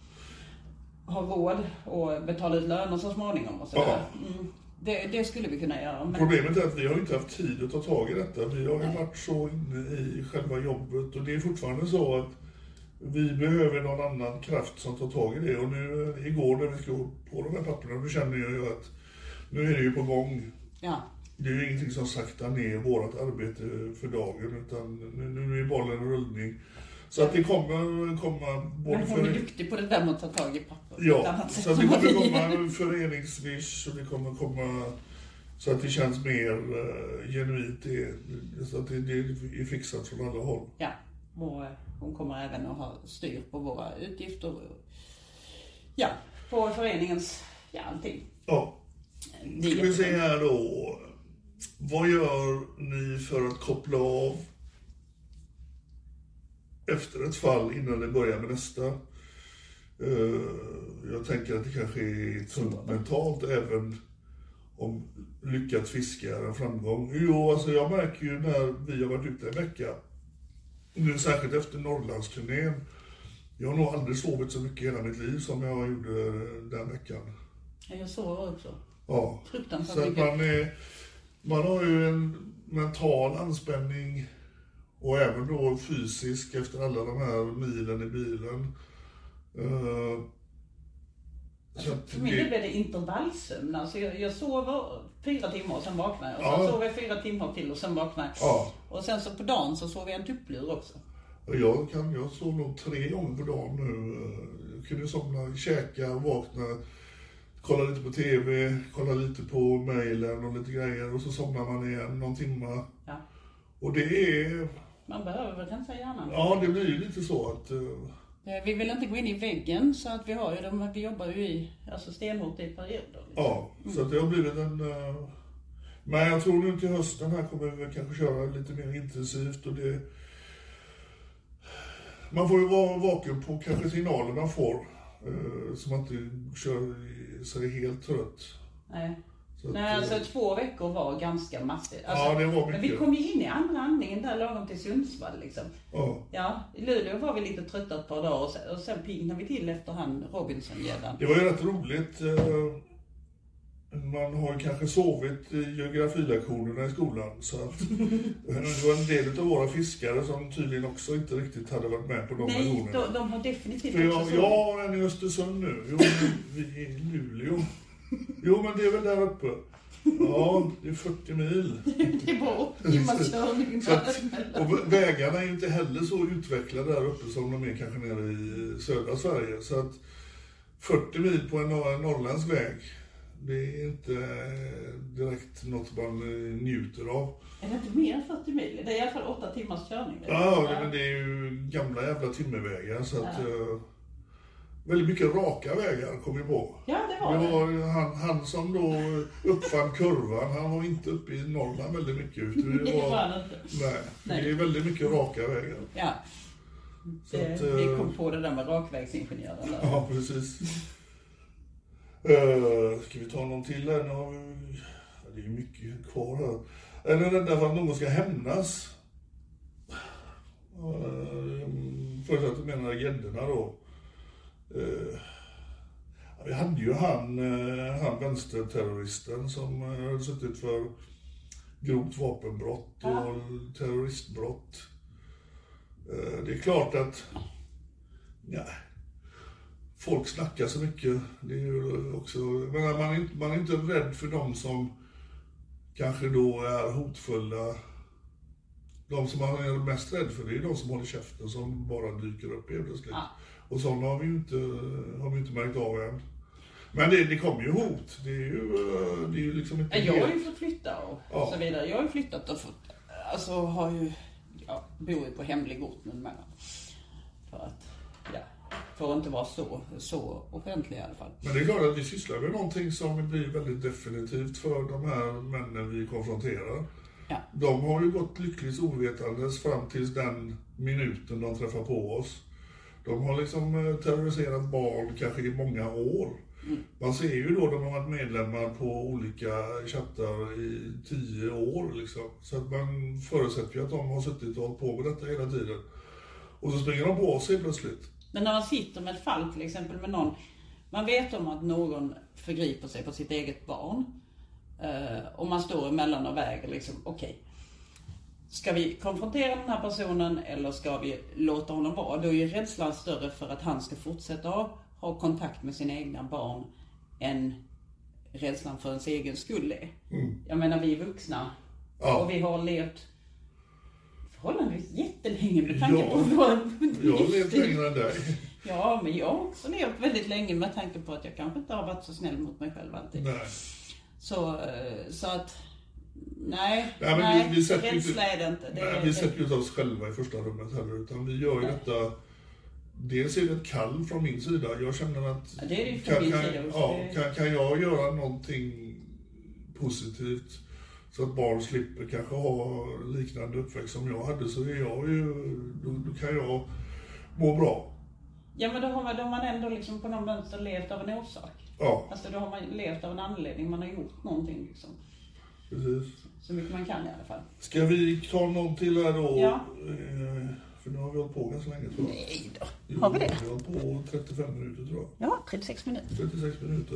har råd och betala ut löner så småningom och så Ja. mm. Det, det skulle vi kunna göra. Men... Problemet är att vi har inte haft tid att ta tag i detta. Vi har ju Nej. varit så inne i själva jobbet och det är fortfarande så att vi behöver någon annan kraft som tar tag i det. Och nu igår när vi slog på de här papperna, då känner jag ju att nu är det ju på gång. Ja. Det är ju ingenting som saktar ner vårt arbete för dagen, utan nu, nu är bollen en rullning. Så att det kommer komma... Men hon är duktig på det där med att ta tag i papper. Ja, så att det kommer komma föreningsvish och det kommer komma så att det känns mer uh, genuint. Det, så att det, det är fixat från alla håll. Ja, och hon kommer även att ha styr på våra utgifter. Ja, på föreningens, ja, allting. Ja, ska vi se här då. Vad gör ni för att koppla av efter ett fall innan det börjar med nästa? Uh, jag tänker att det kanske är tungt mentalt även om lyckat fiska är en framgång. Jo, alltså jag märker ju när vi har varit ute en vecka, nu särskilt efter Norrlandsturnén, jag har nog aldrig sovit så mycket i hela mitt liv som jag gjorde den veckan. Jag sover också. Ja, fruktansvärt så att mycket. man, är, man har ju en mental anspänning och även då fysisk efter alla de här milen i bilen. Uh, alltså, för mig det... blir det intervallsömn. Alltså jag, jag sover fyra timmar och sen vaknar jag. Och sen ja. sover jag fyra timmar till och sen vaknar jag. Ja. Och sen så på dagen så sover jag en tupplur också. Jag, kan, jag sov nog tre gånger på dagen nu. Jag kunde somna, käka, vakna, kolla lite på tv, kolla lite på mejlen och lite grejer. Och så somnar man igen någon timme. Ja. Och det är... Man behöver väl rensa hjärnan. Ja, det blir ju lite så att... Uh... Vi vill inte gå in i väggen så att vi har ju de, vi jobbar ju i alltså stenhårt i perioder. Liksom. Ja, mm. så att det har blivit en... Uh... Men jag tror nu till hösten här kommer vi kanske köra lite mer intensivt och det... Man får ju vara vaken på kanske signaler man får uh, så man inte kör sig helt trött. Nej. Så Nej, att, alltså två veckor var ganska massigt. Alltså, ja, det var mycket. Men vi kom ju in i andra andningen där lagom till Sundsvall liksom. Ja. Ja, i Luleå var vi lite trötta ett par dagar och sen, och sen pignade vi till efter han Robinson-gäddan. Det var ju rätt roligt. Man har ju kanske sovit i geografilektionerna i skolan. Så att det var en del av våra fiskare som tydligen också inte riktigt hade varit med på de Nej, lektionerna. de, de har definitivt För också jag, sovit. jag har en i Östersund nu. Jo, men vi är i Luleå. Jo, men det är väl där uppe. Ja, det är fyrtio mil. Det är bara åtta timmars körning. Så att, och vägarna är ju inte heller så utvecklade där uppe som de är kanske nere i södra Sverige. Så att fyrtio mil på en norrländsk väg, det är inte direkt något man njuter av. Är det inte mer än fyrtio mil? Det är i alla fall åtta timmars körning. Ja, det, men det är ju gamla jävla timmervägar. Så att, ja. Väldigt mycket raka vägar kom vi på. Ja, det var det. Var han, han som då uppfann kurvan, han var inte uppe i Norrland väldigt mycket. Utan det, var, det var han inte. Nej, nej, det är väldigt mycket raka vägar. Ja, Så det, att, vi kom på det där med rakvägsingenjören. Ja, precis. Uh, ska vi ta någon till här? Nu har vi, ja, det är mycket kvar här. Eller den där för att någon ska hämnas. Uh, först att du menar gäddorna då. Uh, ja, vi hade ju han, uh, han vänsterterroristen som uh, hade suttit för grovt vapenbrott och ja. terroristbrott. Uh, det är klart att ja, folk snackar så mycket. Det är ju också, men man är, inte, man är inte rädd för dem som kanske då är hotfulla. De som man är mest rädd för, det är de som håller käften, som bara dyker upp helt plötsligt. Ja. Och sådana har vi ju inte, har vi inte märkt av än. Men det, det kommer ju hot. Det är ju, det är ju liksom inte... Jag har ju fått flytta och ja. så vidare. Jag har ju flyttat och fått, alltså har ju, ja, bor ju på hemlig ort nu med. För att, ja, för att inte vara så, så offentlig i alla fall. Men det är klart att vi sysslar med någonting som blir väldigt definitivt för de här männen vi konfronterar. Ja. De har ju gått lyckligt ovetandes fram tills den minuten de träffar på oss. De har liksom terroriserat barn kanske i många år. Mm. Man ser ju då de har varit medlemmar på olika chattar i tio år liksom. Så att man förutsätter ju att de har suttit och hållit på med detta hela tiden. Och så springer de på sig plötsligt. Men när man sitter med ett fall till exempel med någon, man vet om att någon förgriper sig på sitt eget barn. Uh, och man står emellan och väger liksom, okej. Okay. Ska vi konfrontera den här personen eller ska vi låta honom vara? Då är ju rädslan större för att han ska fortsätta ha kontakt med sina egna barn än rädslan för ens egen skull är. Mm. Jag menar, vi är vuxna ja. och vi har levt förhållandevis jättelänge med tanke ja. på vår jag har levt längre än dig. Ja, men jag har också levt väldigt länge med tanke på att jag kanske inte har varit så snäll mot mig själv alltid. Nej. Så, så att nej, nej, nej vi, vi sätter rädsla är det inte. Det nej, är, vi sätter ju inte oss själva i första rummet heller, utan vi gör ju nej. detta. Dels är det ett kall från min sida. Jag känner att ja, det är det från min kan, sida också. Ja, kan, kan jag göra någonting positivt så att barn slipper kanske ha liknande uppväxt som jag hade, så är jag ju, då, då kan jag må bra. Ja, men då har man, då har man ändå liksom på någon vänster levt av en orsak. Ja. Alltså då har man levt av en anledning, man har gjort någonting liksom. Precis. Så mycket man kan i alla fall. Ska vi ta någon till här då? Ja. Eh, för nu har vi hållit på ganska länge tror jag. Nej då, jo, har vi det? Vi har hållit på trettiofem minuter tror jag. Ja, trettiosex minuter. trettiosex minuter.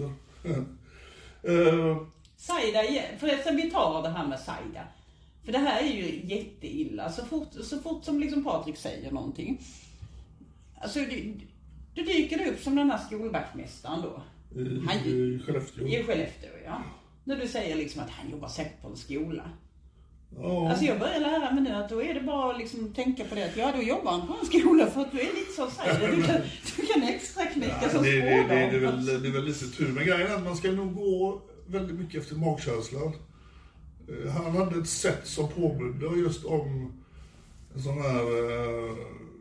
uh, Saida, förresten vi tar det här med Saida. För det här är ju jätteilla. Så fort, så fort som liksom Patrik säger någonting. Alltså du, du dyker det upp som den här skolvaktmästaren då. I, han, i Skellefteå. I Skellefteå, ja. När du säger liksom att han jobbar säkert på en skola. Ja. Alltså jag börjar lära mig nu att då är det bara att liksom tänka på det att ja, då jobbar han på en skola för att du är lite så Saida. Du kan, du kan extra knäcka ja, som det, det, det, det, är väl, alltså. det är väl lite tur. Men grejen är att man ska nog gå väldigt mycket efter magkänslan. Han hade ett sätt som påminner just om en sån här eh,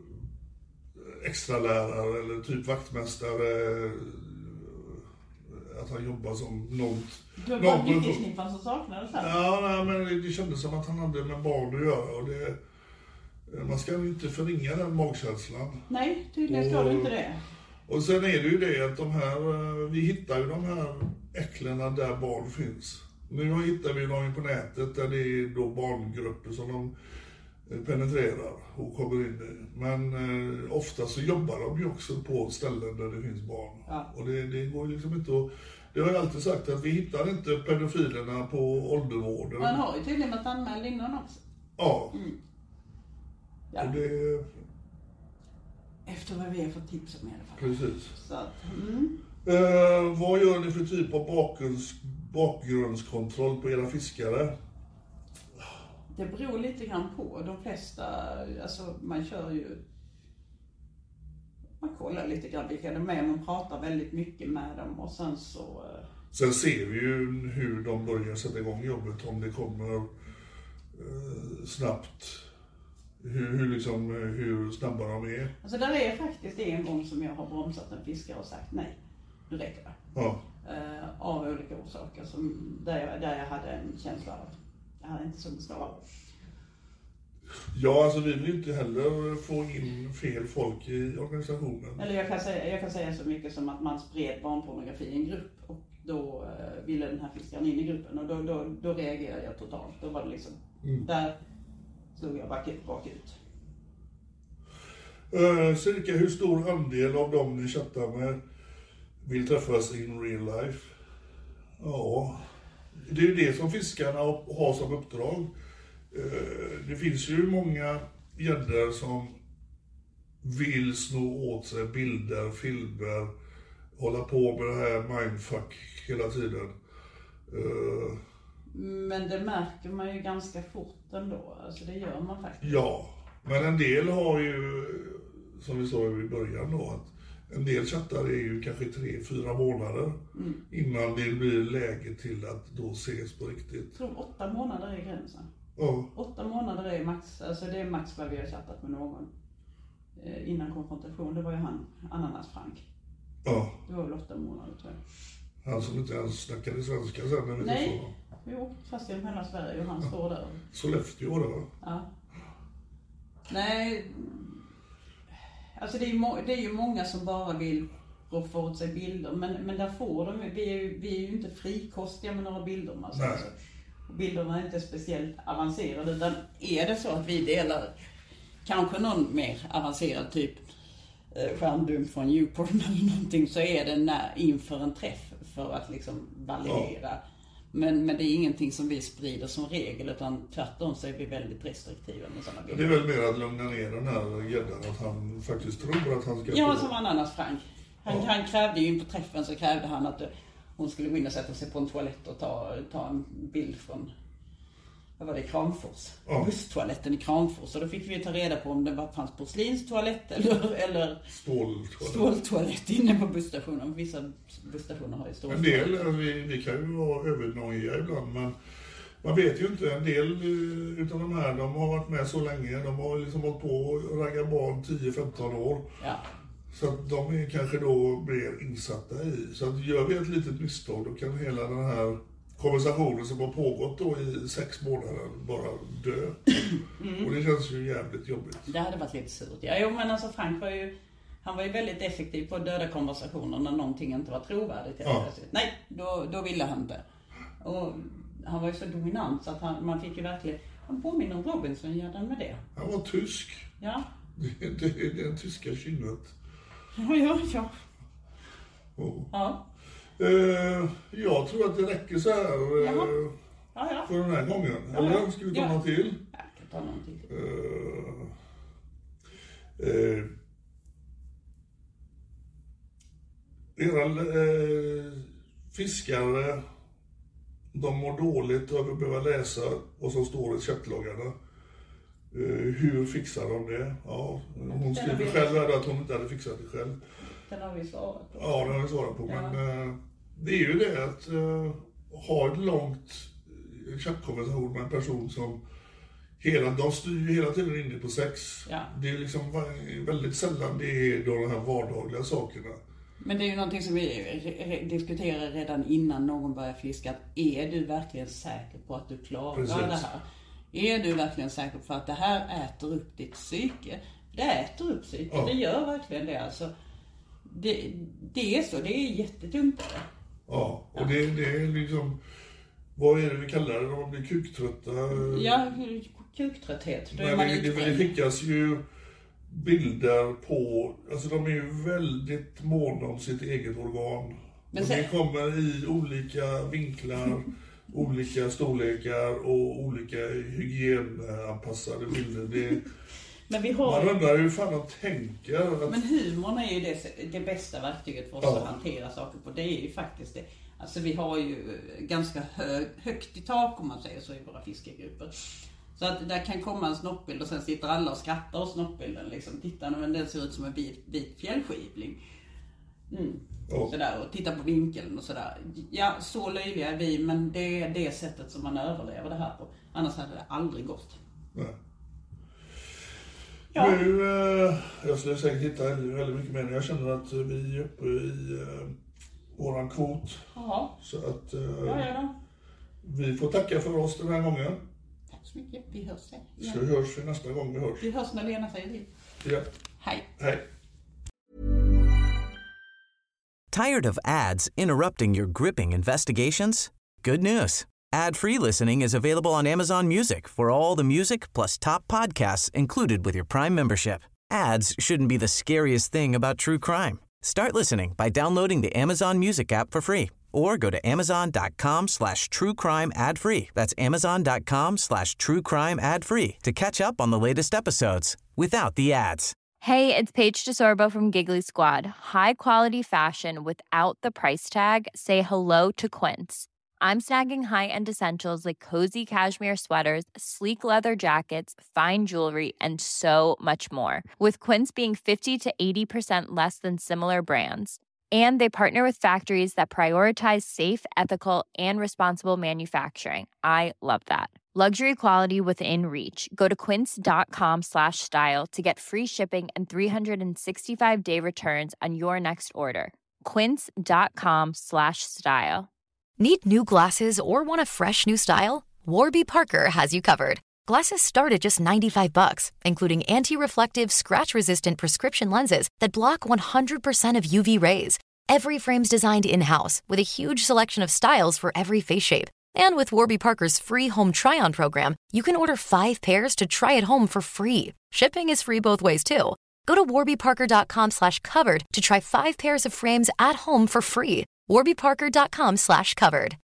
extra lärare eller typ vaktmästare, att han jobbar som något. Du har bara gyckelsnippan som saknades här. Ja, nej, men det, det kändes som att han hade med barn att göra och det, man ska ju inte förringa den magkänslan. Nej, tydligen ska du inte det. Och sen är det ju det att de här, vi hittar ju de här äcklena där barn finns. Nu hittar vi dem på nätet där det är då barngrupper som de penetrerar och kommer in i. Men eh, ofta så jobbar de ju också på ställen där det finns barn. Ja. Och det, det går liksom inte att... Det har jag alltid sagt att vi hittar inte pedofilerna på åldervården. Man har ju tydligen varit anmäld innan också. Ja. Mm. Ja. Och det... Efter vad vi har fått tips om i alla fall. Precis. Så att, mm. eh, vad gör ni för typ av bakgrunds, bakgrundskontroll på era fiskare? Det beror lite grann på. De flesta, alltså man kör ju... Man kollar lite grann vilka de är. Man pratar väldigt mycket med dem och sen så... Sen ser vi ju hur de börjar sätta igång jobbet. Om det kommer eh, snabbt. Hur, hur, liksom, hur snabba de är. Alltså där är faktiskt en gång som jag har bromsat en fiskare och sagt nej. Nu räcker det. Ja. Uh, av olika orsaker som, där, jag, där jag hade en känsla av att jag hade inte så bra. Ja, alltså vi vill inte heller få in fel folk i organisationen. Eller jag kan säga, jag kan säga så mycket som att man spred barnpornografi i en grupp och då uh, ville den här fiskaren in i gruppen och då, då, då reagerade jag totalt. Då var det liksom, mm. där slog jag bak ut. Bak ut. Uh, cirka hur stor andel av dem ni chattar med vill träffas in real life? Ja, det är ju det som fiskarna har som uppdrag. Det finns ju många gäddor som vill sno åt sig bilder, filmer, hålla på med det här mindfuck hela tiden. Men det märker man ju ganska fort ändå, alltså det gör man faktiskt. Ja, men en del har ju, som vi sa i början då, att en del chattar är ju kanske tre, fyra månader mm. innan det blir läge till att då ses på riktigt. Jag tror åtta månader är gränsen. Ja. Åtta månader är max, alltså det är max vad vi har chattat med någon. Eh, innan konfrontation, det var ju han, Ananas Frank. Ja. Det var väl åtta månader tror jag. Han som inte ens snackade svenska sen när vi Nej, träffade honom. vi åkte fast genom hela Sverige och han ja. står där. Sollefteå då? Ja. Nej... Alltså det är, må- det är ju många som bara vill få åt sig bilder, men, men där får de, vi är, ju, vi är ju inte frikostiga med några bilder. Alltså. Alltså, bilderna är inte speciellt avancerade, utan är det så att vi delar kanske någon mer avancerad typ eh, skärmdump från Newport eller någonting, så är det när, inför en träff för att liksom validera. Ja. Men, men det är ingenting som vi sprider som regel, utan tvärtom så är vi väldigt restriktiva med sådana bilder. Det är väl mer att lugna ner den här gäddan, att han faktiskt tror att han ska... Ja, som Ananas Frank. Han, ja. han krävde ju in på träffen, så krävde han att hon skulle gå in och sätta sig på en toalett och ta, ta en bild från, vad var det, Kramfors. Ja. Busstoaletten i Kramfors. Och då fick vi ta reda på om det var fanns porslinstoalett eller, eller ståltoalett. ståltoalett inne på busstationen. Vissa busstationer har ju ståltoalett. En del, vi, vi kan ju vara övernöjiga ibland, men man vet ju inte. En del utav de här, de har varit med så länge. De har liksom hållit på och ragga barn tio femton år. Ja. Så att de är kanske då mer insatta i. Så att gör vi ett litet misstag, då kan hela den här konversationen som har pågått då i sex månader bara dö. Mm. Och det känns ju jävligt jobbigt. Det hade varit lite surt. Ja, jo, men alltså Frank var ju, han var ju väldigt effektiv på döda konversationer när någonting inte var trovärdigt. Ja. Nej, då, då ville han inte. Och han var ju så dominant så att han, man fick ju verkligen, han påminner om Robinson, gör den med det. Han var tysk. Ja. Det, det, det är den tyska kynnet. Ja, ja, ja. Oh. Ja. Uh, jag tror att det räcker så här uh, ja, ja. för den här gången. Ja, Eller ja. ska vi ta ja. något till? Ja, jag kan ta något till. Uh, uh, era uh, fiskare, de mår dåligt av att behöva läsa vad som står i chattloggarna. Uh, hur fixar de det? Ja, hon skriver själv att hon inte hade fixat det själv. Den har vi svarat på. Ja, den har vi svarat på. Ja. Men uh, det är ju det att uh, ha ett långt chattkonversation med en person som hela, de styr ju hela tiden inne på sex. Ja. Det är liksom väldigt sällan det är de här vardagliga sakerna. Men det är ju någonting som vi re- re- diskuterar redan innan någon börjar fiska. Att är du verkligen säker på att du klarar Precis. det här? Är du verkligen säker på att det här äter upp ditt psyke? Det äter upp psyke, ja. Det gör verkligen det. Alltså, det, det är så, det är jättetungt. Ja, och ja. Det, det är liksom... vad är det vi kallar det? De blir kuktrötta. Ja, kuktrötthet. Då är Men man det, det, det skickas ju bilder på, alltså de är ju väldigt måna om sitt eget organ. Men och sen... det kommer i olika vinklar, olika storlekar och olika hygienanpassade bilder. Det, men vi har... Man undrar hur fan de tänker. Att... Men humorn är ju det, det bästa verktyget för oss ja. att hantera saker på. Det är ju faktiskt det. Alltså vi har ju ganska hö, högt i tak om man säger så i våra fiskegrupper. Så att där kan komma en snoppbild och sen sitter alla och skrattar åt snoppbilden. Liksom. Titta, men den ser ut som en vit, vit fjällskivling. Mm. Ja. Sådär, och titta på vinkeln och sådär. Ja, så löjliga är vi, men det är det sättet som man överlever det här på. Annars hade det aldrig gått. Nej. Ja. Nu, eh, jag skulle säkert hitta väldigt mycket mer. Jag känner att vi är uppe i eh, våran kvot. Ja. Så att eh, ja, ja, då. vi får tacka för oss den här gången. Tack så mycket. Vi hörs sen. Ja. Så hörs vi nästa gång vi hörs. Vi hörs när Lena säger det. Ja. Hej. Hej. Tired of ads interrupting your gripping investigations? Good news. Ad-free listening is available on Amazon Music for all the music plus top podcasts included with your Prime membership. Ads shouldn't be the scariest thing about true crime. Start listening by downloading the Amazon Music app for free or go to amazon.com slash true crime ad free. That's amazon.com slash true crime ad free to catch up on the latest episodes without the ads. Hey, it's Paige DeSorbo from Giggly Squad. High quality fashion without the price tag. Say hello to Quince. I'm snagging high-end essentials like cozy cashmere sweaters, sleek leather jackets, fine jewelry, and so much more. With Quince being fifty to eighty percent less than similar brands. And they partner with factories that prioritize safe, ethical, and responsible manufacturing. I love that. Luxury quality within reach. Go to quince.com slash style to get free shipping and three sixty-five day returns on your next order. Quince.com slash style. Need new glasses or want a fresh new style? Warby Parker has you covered. Glasses start at just ninety-five bucks, including anti-reflective, scratch-resistant prescription lenses that block one hundred percent of U V rays. Every frame's designed in-house with a huge selection of styles for every face shape. And with Warby Parker's free home try-on program, you can order five pairs to try at home for free. Shipping is free both ways, too. Go to warbyparker.com slash covered to try five pairs of frames at home for free. warbyparker.com slash covered.